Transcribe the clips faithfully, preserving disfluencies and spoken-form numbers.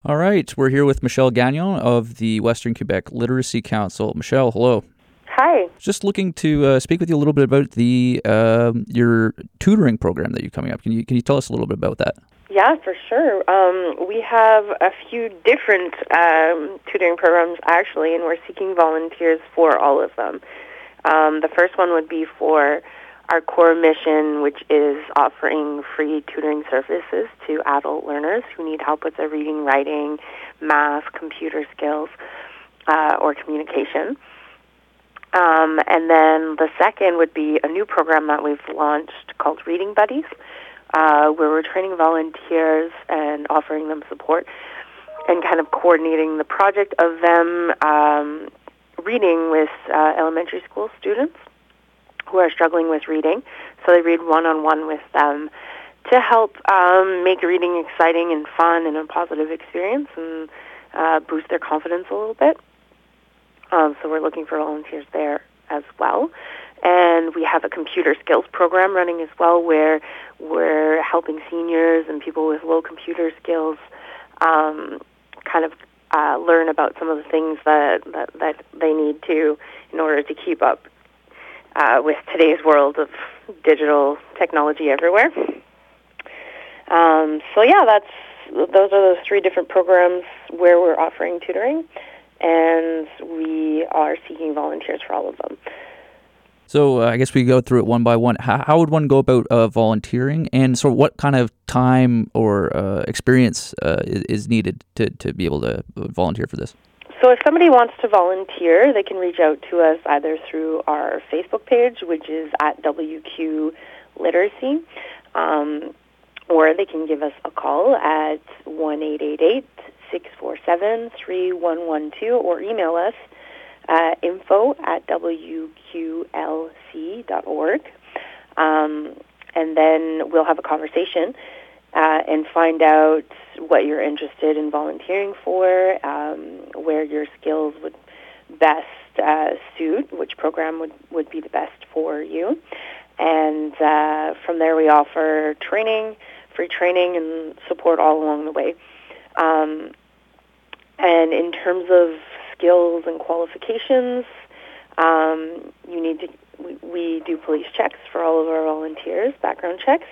All right, we're here with Michelle Gagnon of the Western Quebec Literacy Council. Michelle, hello. Hi. Just looking to uh, speak with you a little bit about the um, your tutoring program that you're coming up. Can you can you tell us a little bit about that? Yeah, for sure. Um, we have a few different um, tutoring programs, actually, and we're seeking volunteers for all of them. Um, the first one would be for our core mission, which is offering free tutoring services to adult learners who need help with their reading, writing, math, computer skills, uh, or communication. Um, and then the second would be a new program that we've launched called Reading Buddies, uh, where we're training volunteers and offering them support and kind of coordinating the project of them um, reading with uh, elementary school students who are struggling with reading. So they read one-on-one with them to help um, make reading exciting and fun and a positive experience and uh, boost their confidence a little bit. Um, so we're looking for volunteers there as well. And we have a computer skills program running as well where we're helping seniors and people with low computer skills um, kind of uh, learn about some of the things that, that, that they need to in order to keep up uh, with today's world of digital technology everywhere. Um, so yeah, that's those are those three different programs where we're offering tutoring, and we are seeking volunteers for all of them. So uh, I guess we go through it one by one. How, how would one go about uh, volunteering, and so what kind of time or uh, experience uh, is, is needed to, to be able to volunteer for this? So if somebody wants to volunteer, they can reach out to us either through our Facebook page, which is at W Q Literacy, um, or they can give us a call at one eight eight eight, six four seven, three one one two, or email us Uh, info at w q l c dot org. Um, and then we'll have a conversation uh, and find out what you're interested in volunteering for, um, where your skills would best uh, suit, which program would, would be the best for you. And uh, from there we offer training, free training and support all along the way. Um, and in terms of skills and qualifications, um, you need to. We, we do police checks for all of our volunteers, background checks,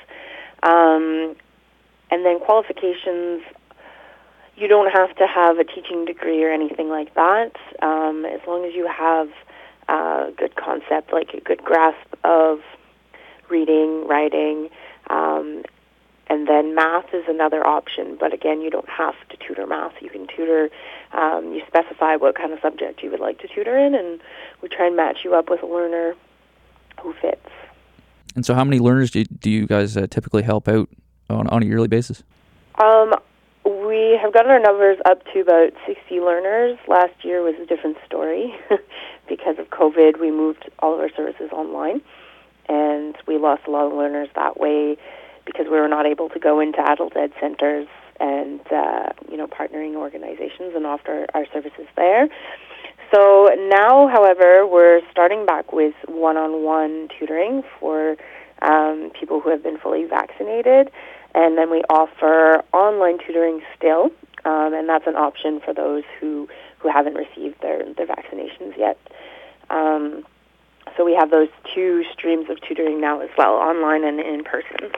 um, and then qualifications. You don't have to have a teaching degree or anything like that, um, as long as you have a good concept, like a good grasp of reading, writing. Um, And then math is another option, but again, you don't have to tutor math. You can tutor, um, you specify what kind of subject you would like to tutor in, and we try and match you up with a learner who fits. And so how many learners do you, do you guys uh, typically help out on, on a yearly basis? Um, we have gotten our numbers up to about sixty learners. Last year was a different story. Because of COVID, we moved all of our services online, and we lost a lot of learners that way, because we were not able to go into adult ed centers and, uh, you know, partnering organizations and offer our services there. So now, however, we're starting back with one-on-one tutoring for um, people who have been fully vaccinated, and then we offer online tutoring still, um, and that's an option for those who, who haven't received their, their vaccinations yet. Um, so we have those two streams of tutoring now as well, online and in person.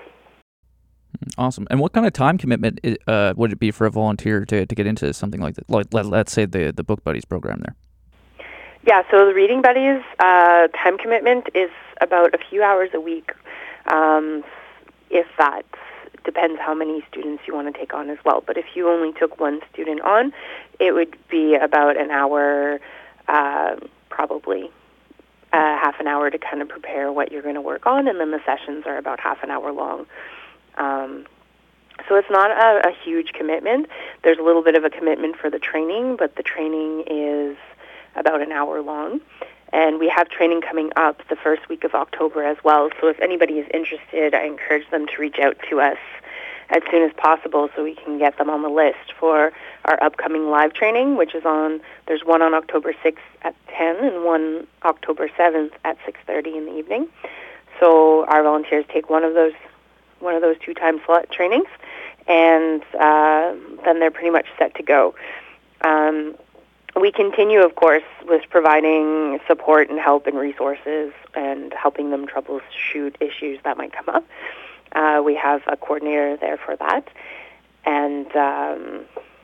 Awesome. And what kind of time commitment uh, would it be for a volunteer to, to get into something like that? Like, let, let's say the, the Book Buddies program there. Yeah, so the Reading Buddies uh, time commitment is about a few hours a week, um, if that. Depends how many students you want to take on as well. But if you only took one student on, it would be about an hour, uh, probably uh, half an hour to kind of prepare what you're going to work on, and then the sessions are about half an hour long. Um, so it's not a, a huge commitment. There's a little bit of a commitment for the training, but the training is about an hour long. And we have training coming up the first week of October as well. So if anybody is interested, I encourage them to reach out to us as soon as possible so we can get them on the list for our upcoming live training, which is on, there's one on October sixth at ten and one October seventh at six thirty in the evening. So our volunteers take one of those one of those two time slot trainings, and uh, then they're pretty much set to go. Um, we continue, of course, with providing support and help and resources and helping them troubleshoot issues that might come up. Uh, we have a coordinator there for that. And, um,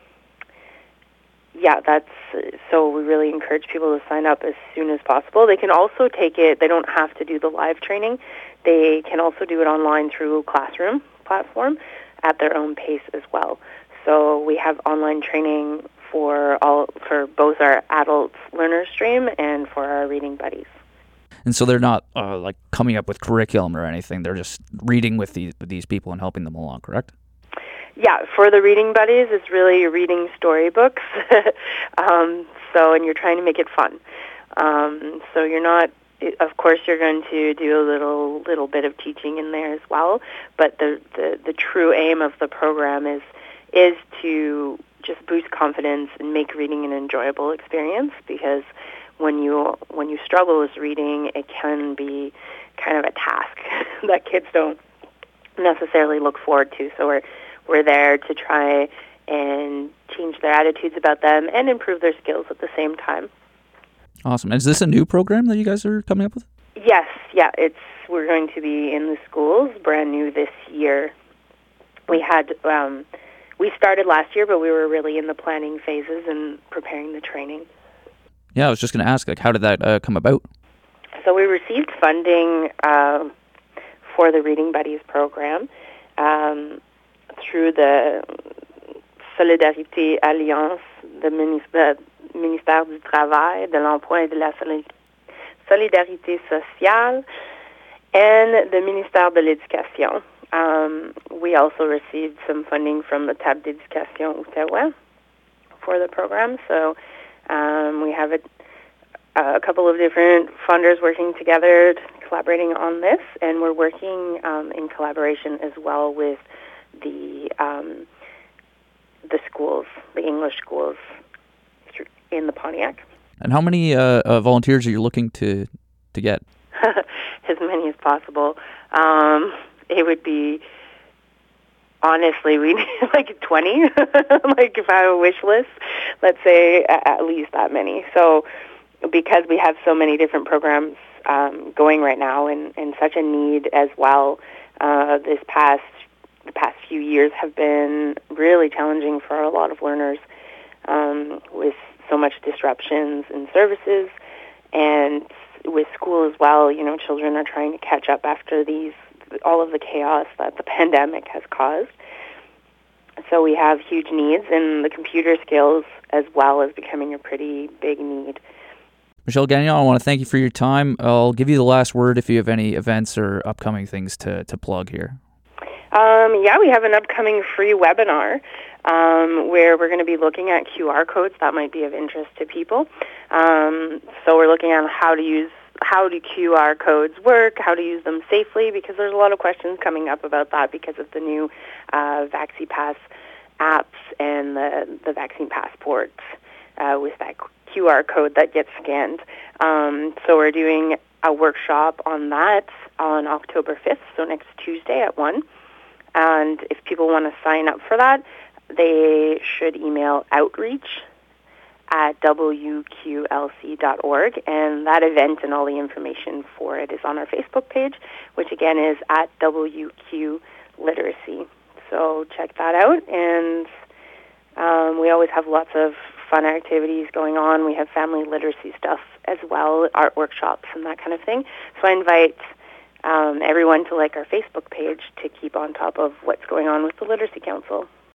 yeah, that's, so we really encourage people to sign up as soon as possible. They can also take it, they don't have to do the live training. They can also do it online through Classroom platform at their own pace as well. So we have online training for all for both our adult learner stream and for our reading buddies. And so they're not uh, like coming up with curriculum or anything. They're just reading with these with these people and helping them along, correct? Yeah, for the reading buddies, it's really reading storybooks. um, so, and you're trying to make it fun. Um, so you're not. Of course, you're going to do a little little bit of teaching in there as well. But the the, the true aim of the program is is to just boost confidence and make reading an enjoyable experience, because when you when you struggle with reading, it can be kind of a task that kids don't necessarily look forward to. So we're we're there to try and change their attitudes about them and improve their skills at the same time. Awesome. And is this a new program that you guys are coming up with? Yes, yeah, it's we're going to be in the schools, brand new this year. We had um, we started last year, but we were really in the planning phases and preparing the training. Yeah, I was just going to ask, like, how did that uh, come about? So we received funding uh, for the Reading Buddies program um, through the Solidarité Alliance, the Ministère, Ministère du Travail, de l'Emploi et de la Solidarité Sociale, and the Ministère de l'Éducation. Um, we also received some funding from the Table d'Éducation Outaouais for the program. So um, we have a, a couple of different funders working together, collaborating on this, and we're working um, in collaboration as well with the um, the schools, the English schools in the Pontiac. And how many uh, uh, volunteers are you looking to to get? As many as possible. Um, it would be, honestly, we need like twenty. Like if I have a wish list, let's say at least that many. So because we have so many different programs um, going right now and, and such a need as well, uh, this past the past few years have been really challenging for a lot of learners um, with so much disruptions in services, and with school as well. You know, children are trying to catch up after these all of the chaos that the pandemic has caused. So we have huge needs, and the computer skills as well is becoming a pretty big need. Michelle Gagnon, I want to thank you for your time. I'll give you the last word if you have any events or upcoming things to, to plug here. Um, yeah, we have an upcoming free webinar um, where we're going to be looking at Q R codes that might be of interest to people. Um, so we're looking at how to use, how do Q R codes work, how to use them safely, because there's a lot of questions coming up about that because of the new uh, VaxiPass apps and the, the vaccine passports uh, with that Q R code that gets scanned. Um, so we're doing a workshop on that on October fifth, so next Tuesday at one. And if people want to sign up for that, they should email outreach at w q l c dot org. And that event and all the information for it is on our Facebook page, which again is at W Q Literacy. So check that out. And um, we always have lots of fun activities going on. We have family literacy stuff as well, art workshops and that kind of thing. So I invite Um, everyone to like our Facebook page to keep on top of what's going on with the Literacy Council.